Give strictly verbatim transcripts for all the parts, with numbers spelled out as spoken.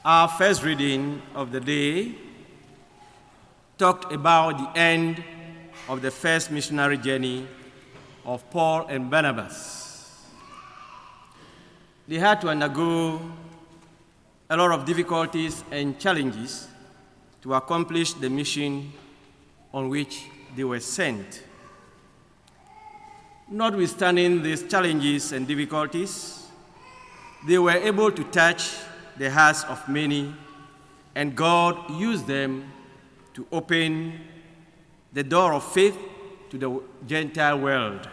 Our first reading of the day talked about the end of the first missionary journey of Paul and Barnabas. They had to undergo a lot of difficulties and challenges to accomplish the mission on which they were sent. Notwithstanding these challenges and difficulties, they were able to touch the hearts of many, and God used them to open the door of faith to the Gentile world.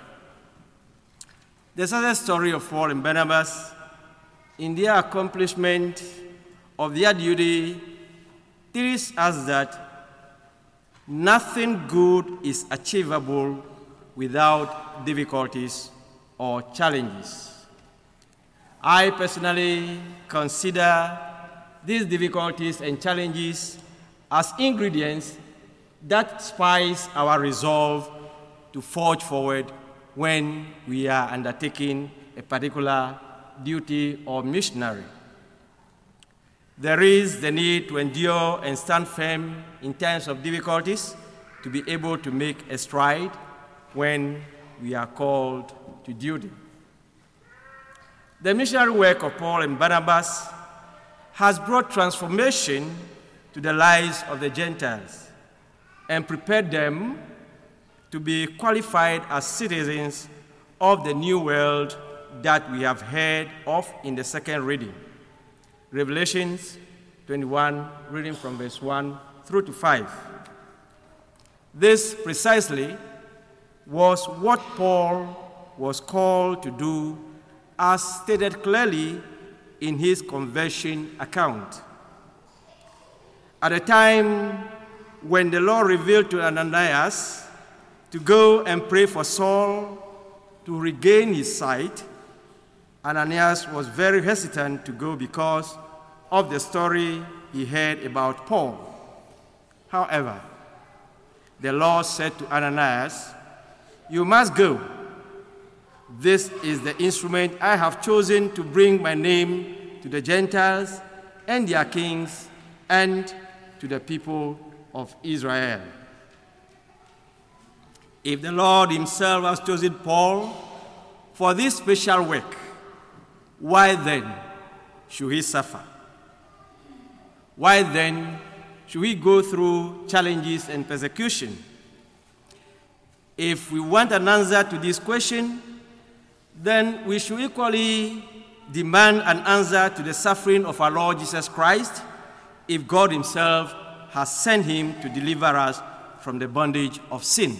The success story of Paul and Barnabas in their accomplishment of their duty teaches us that nothing good is achievable without difficulties or challenges. I personally consider these difficulties and challenges as ingredients that spice our resolve to forge forward when we are undertaking a particular duty or missionary. There is the need to endure and stand firm in times of difficulties to be able to make a stride when we are called to duty. The missionary work of Paul and Barnabas has brought transformation to the lives of the Gentiles and prepared them to be qualified as citizens of the new world that we have heard of in the second reading. Revelations twenty-one, reading from verse one through to five. This precisely was what Paul was called to do, as stated clearly in his conversion account. At a time when the Lord revealed to Ananias to go and pray for Saul to regain his sight, Ananias was very hesitant to go because of the story he heard about Paul. However, the Lord said to Ananias, "You must go. This is the instrument I have chosen to bring my name to the Gentiles and their kings and to the people of Israel." If the Lord himself has chosen Paul for this special work, why then should he suffer? Why then should we go through challenges and persecution? If we want an answer to this question, then we should equally demand an answer to the suffering of our Lord Jesus Christ, if God himself has sent him to deliver us from the bondage of sin.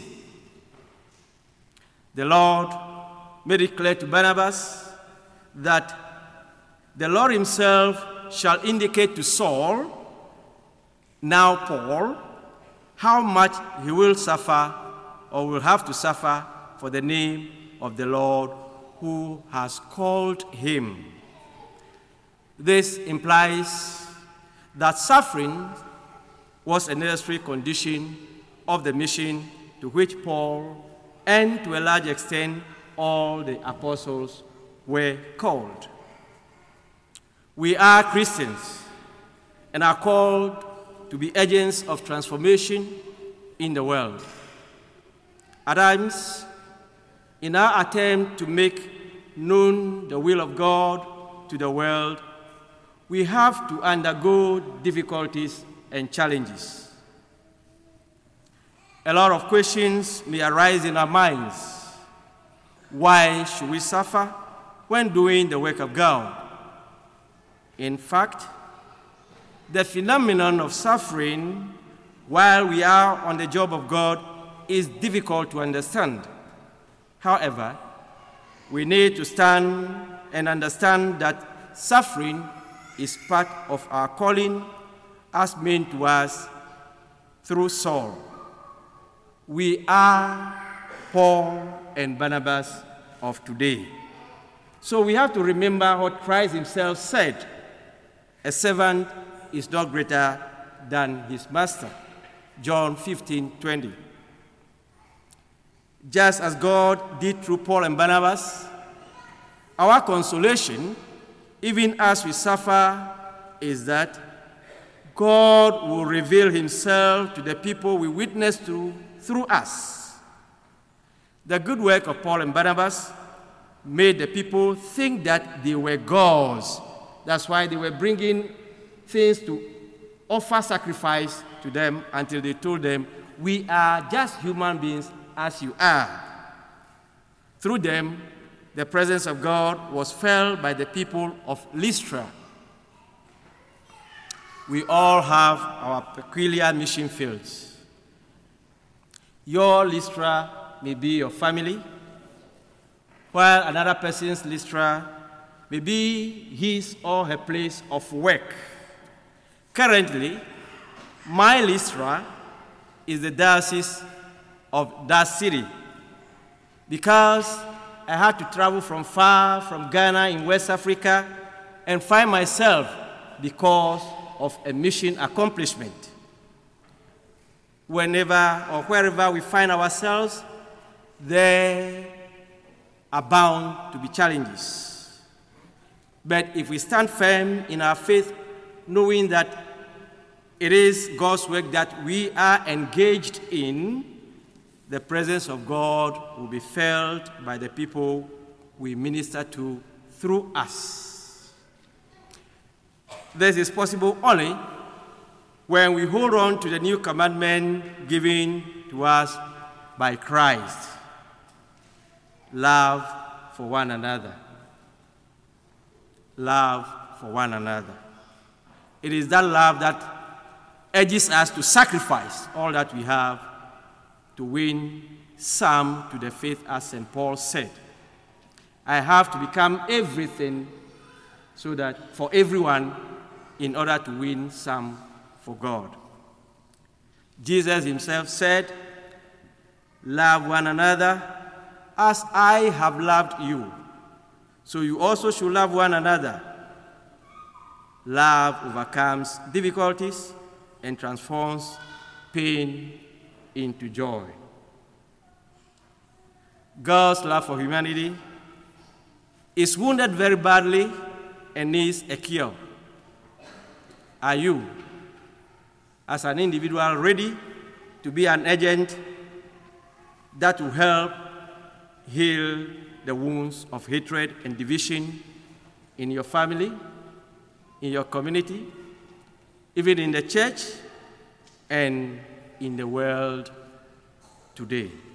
The Lord made it clear to Barnabas that the Lord himself shall indicate to Saul, now Paul, how much he will suffer or will have to suffer for the name of the Lord who has called him. This implies that suffering was a necessary condition of the mission to which Paul, and to a large extent all the apostles, were called. We are Christians and are called to be agents of transformation in the world. At times, in our attempt to make known the will of God to the world, we have to undergo difficulties and challenges. A lot of questions may arise in our minds. Why should we suffer when doing the work of God? In fact, the phenomenon of suffering while we are on the job of God is difficult to understand. However, we need to stand and understand that suffering is part of our calling as meant to us through Saul. We are Paul and Barnabas of today. So we have to remember what Christ himself said: a servant is not greater than his master. John fifteen twenty. Just as God did through Paul and Barnabas, our consolation, even as we suffer is that God will reveal himself to the people we witness to through us. The good work of Paul and Barnabas made the people think that they were gods. That's why they were bringing things to offer sacrifice to them until they told them, we are just human beings as you are. Through them, the presence of God was felt by the people of Lystra. We all have our peculiar mission fields. Your Lystra may be your family, while another person's Lystra may be his or her place of work. Currently, my Lystra is the diocese of that city because I had to travel from far, from Ghana in West Africa, and find myself because of a mission accomplishment. Whenever or wherever we find ourselves, there are bound to be challenges. But if we stand firm in our faith, knowing that it is God's work that we are engaged in, the presence of God will be felt by the people we minister to through us. This is possible only when we hold on to the new commandment given to us by Christ: love for one another. Love for one another. It is that love that urges us to sacrifice all that we have to win some to the faith, as Saint Paul said. I have to become everything so that for everyone in order to win some for God. Jesus himself said, love one another as I have loved you, so you also should love one another. Love overcomes difficulties and transforms pain into joy. God's love for humanity is wounded very badly and needs a cure. Are you, as an individual, ready to be an agent that will help heal the wounds of hatred and division in your family, in your community, even in the church and in the world today?